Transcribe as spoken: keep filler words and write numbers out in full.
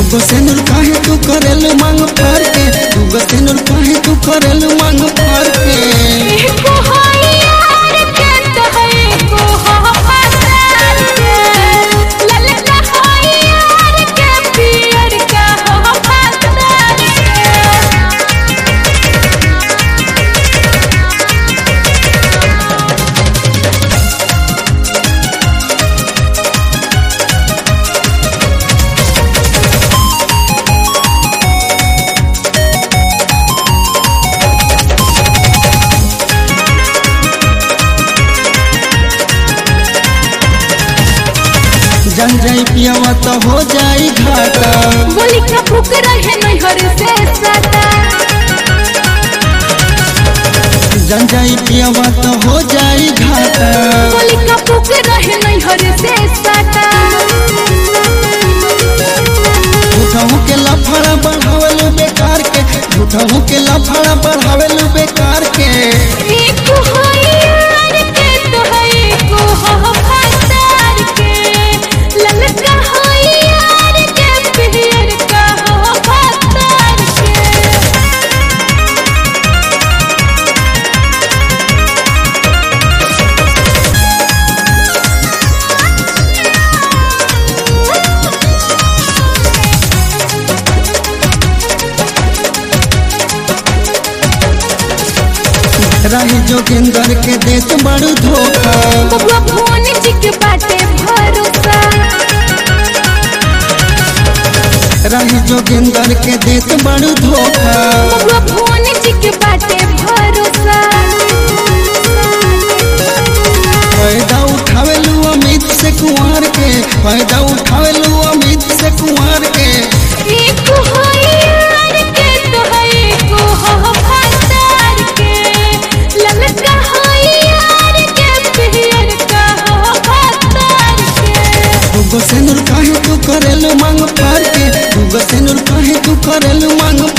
दुगो सेनुर काहे तू करेलु मांग फार के, दुगो सेनुर काहे तू करेलु मांग फार के। एको हाय यार के तो है एको हो पातार के, ललका हाय यार के पियर का हो पातार के। जन जाई पियावा तो हो जाई घाटा, बोली का भूख रहे नैहर से सदा, जन जाई पियावा तो हो जाई घाटा। बोली का भूख रहे नैहर से सदा। झूठहू के लफड़ा बढ़ावेलु बेकार के, झूठहू के लफड़ा बढ़ावेलु बेकार के। एको हाय यार के तो है एको हो पातार के, ललका हाय यार के पियर का हो पातार के। राही जोगिंदर के देत बड़ू धोखा, बबुआ भुवन जी के बाटे भरोसा, राही जोगिंदर के देत बड़ू धोखा। बबुआ भुवन जी के बाटे भरोसा। फायदा उठावेलु अमित से कुंवर के, फायदा उठावेलु अमित से कुंवर के। एको हाय यार के तो है एको हो पातार के, ललका हाय यार के पियर का हो पातार के। दुगो सेनुर काहे तू करेलु मांग फार के, दुगो सेनुर काहे तू करेलु मांग